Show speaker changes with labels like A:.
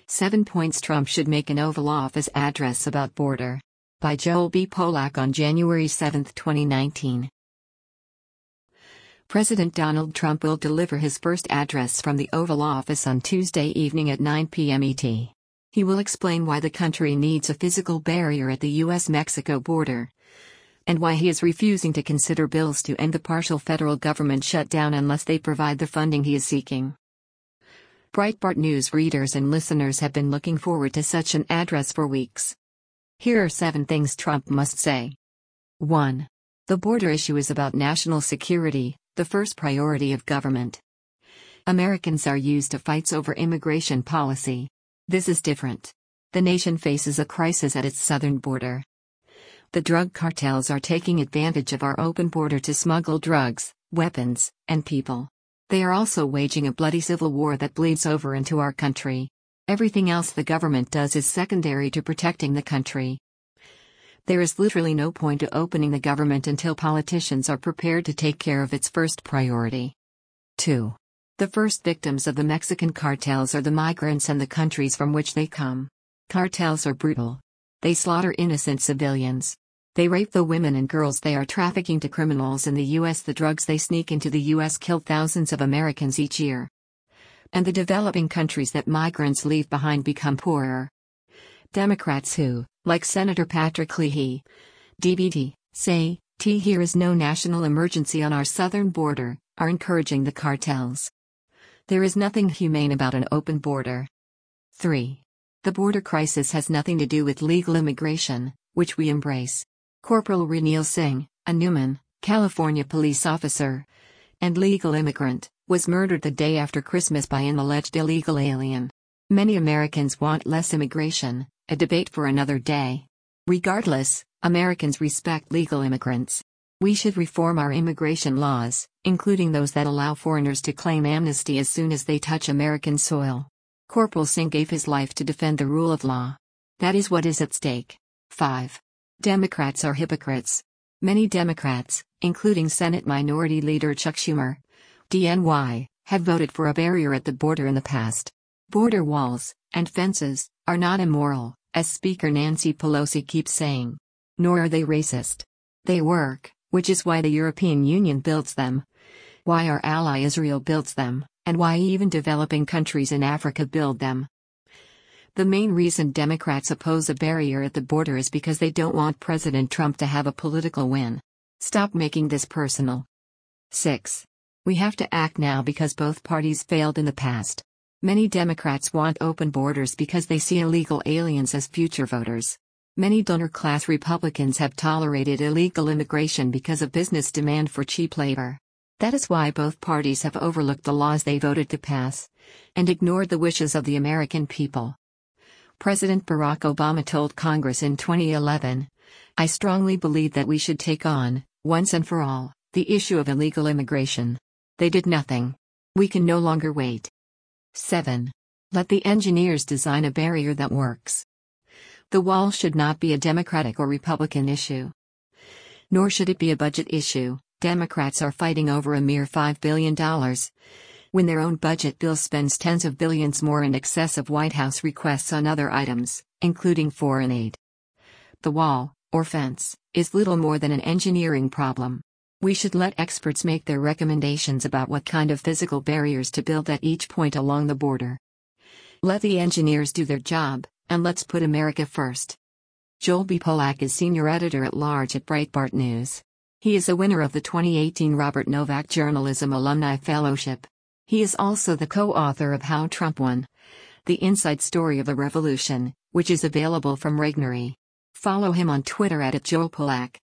A: 7 Points Trump Should Make an Oval Office Address About Border. By Joel B. Polak on January 7, 2019. President Donald Trump will deliver his first address from the Oval Office on Tuesday evening at 9 p.m. ET. He will explain why the country needs a physical barrier at the U.S.-Mexico border, and why he is refusing to consider bills to end the partial federal government shutdown unless they provide the funding he is seeking. Breitbart News readers and listeners have been looking forward to such an address for weeks. Here are 7 things Trump must say. 1. The border issue is about national security, the first priority of government. Americans are used to fights over immigration policy. This is different. The nation faces a crisis at its southern border. The drug cartels are taking advantage of our open border to smuggle drugs, weapons, and people. They are also waging a bloody civil war that bleeds over into our country. Everything else the government does is secondary to protecting the country. There is literally no point to opening the government until politicians are prepared to take care of its first priority. 2. The first victims of the Mexican cartels are the migrants and the countries from which they come. Cartels are brutal. They slaughter innocent civilians. They rape the women and girls they are trafficking to criminals in the U.S. The drugs they sneak into the U.S. kill thousands of Americans each year. And the developing countries that migrants leave behind become poorer. Democrats who, like Senator Patrick Leahy, DBD, say, here is no national emergency on our southern border, are encouraging the cartels. There is nothing humane about an open border. 3. The border crisis has nothing to do with legal immigration, which we embrace. Corporal Ranil Singh, a Newman, California police officer and legal immigrant, was murdered the day after Christmas by an alleged illegal alien. Many Americans want less immigration, a debate for another day. Regardless, Americans respect legal immigrants. We should reform our immigration laws, including those that allow foreigners to claim amnesty as soon as they touch American soil. Corporal Singh gave his life to defend the rule of law. That is what is at stake. 5. Democrats are hypocrites. Many Democrats, including Senate Minority Leader Chuck Schumer, DNY, have voted for a barrier at the border in the past. Border walls and fences are not immoral, as Speaker Nancy Pelosi keeps saying. Nor are they racist. They work, which is why the European Union builds them, why our ally Israel builds them, and why even developing countries in Africa build them. The main reason Democrats oppose a barrier at the border is because they don't want President Trump to have a political win. Stop making this personal. 6. We have to act now because both parties failed in the past. Many Democrats want open borders because they see illegal aliens as future voters. Many donor-class Republicans have tolerated illegal immigration because of business demand for cheap labor. That is why both parties have overlooked the laws they voted to pass and ignored the wishes of the American people. President Barack Obama told Congress in 2011, "I strongly believe that we should take on, once and for all, the issue of illegal immigration." They did nothing. We can no longer wait. 7. Let the engineers design a barrier that works. The wall should not be a Democratic or Republican issue. Nor should it be a budget issue. Democrats are fighting over a mere $5 billion. When their own budget bill spends tens of billions more in excess of White House requests on other items, including foreign aid. The wall, or fence, is little more than an engineering problem. We should let experts make their recommendations about what kind of physical barriers to build at each point along the border. Let the engineers do their job, and let's put America first. Joel B. Polak is Senior Editor-at-Large at Breitbart News. He is a winner of the 2018 Robert Novak Journalism Alumni Fellowship. He is also the co-author of How Trump Won: The Inside Story of a Revolution, which is available from Regnery. Follow him on Twitter @JoelPolak.